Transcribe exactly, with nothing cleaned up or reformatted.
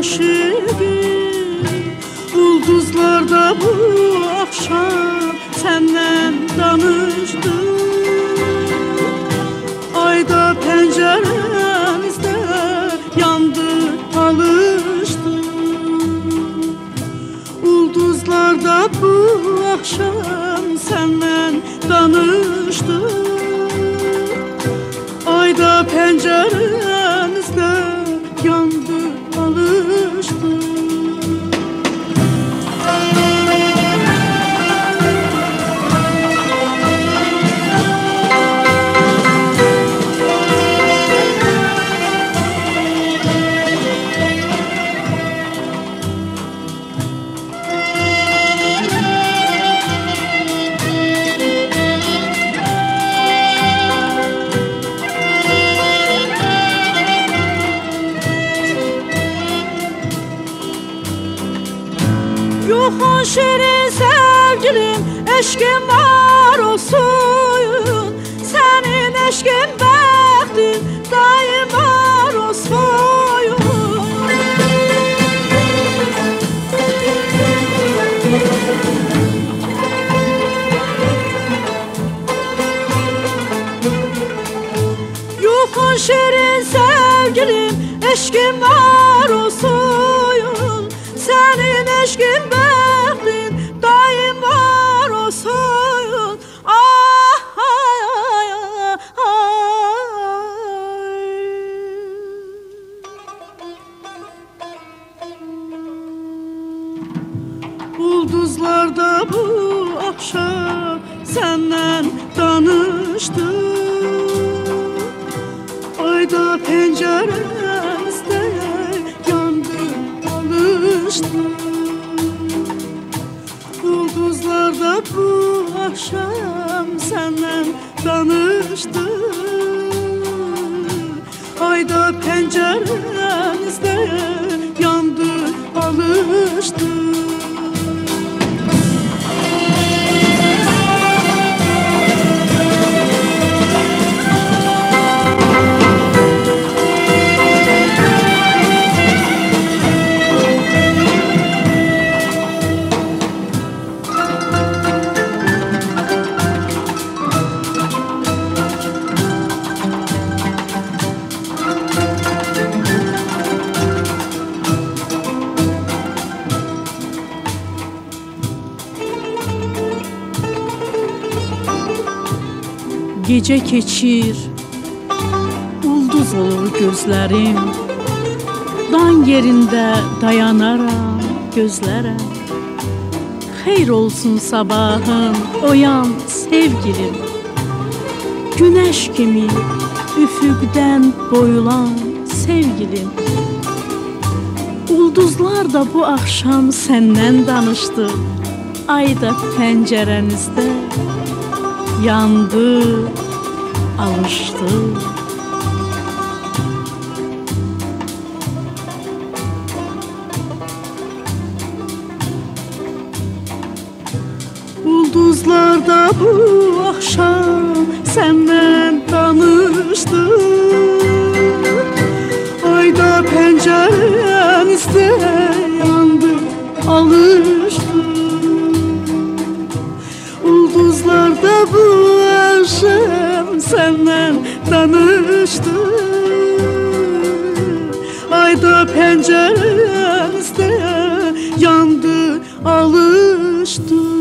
aşığım. Ulduzlarda bu akşam senden danıştım. Ayda penceremizde yandı alıştım. Ulduzlarda bu akşam senden danıştım. Ayda penceremizde yandı alıştım. Yok o şirin sevgilim, eşkim var olsun. Senin eşkin bəxtin daim var olsun. Yok o şirin sevgilim, eşkim var olsun. Senin eşkin bəxtin daim var olsun. Ah, ay, ay, ay. Ulduzlarda bu akşam senden danıştım. Ayda penceremizde yandı alıştım. Ulduzlarda bu akşam senden danıştım. Ayda penceremizde yandı alıştım. Gece keçir, ulduz olur gözlerim. Dan yerinde dayanaram gözlərə. Xeyr olsun sabahın, oyan sevgilim. Güneş kimi üfüqdən boyulan sevgilim. Ulduzlar da bu akşam senden danıştı. Ayda pencerenizde yandı, alıştı. Ulduzlarda bu akşam senden danıştı. Ayda pencerenizde yandı, alıştı. Ulduzlarda bu akşam senden danıştı. Ayda pencerenizde yandı, alıştı.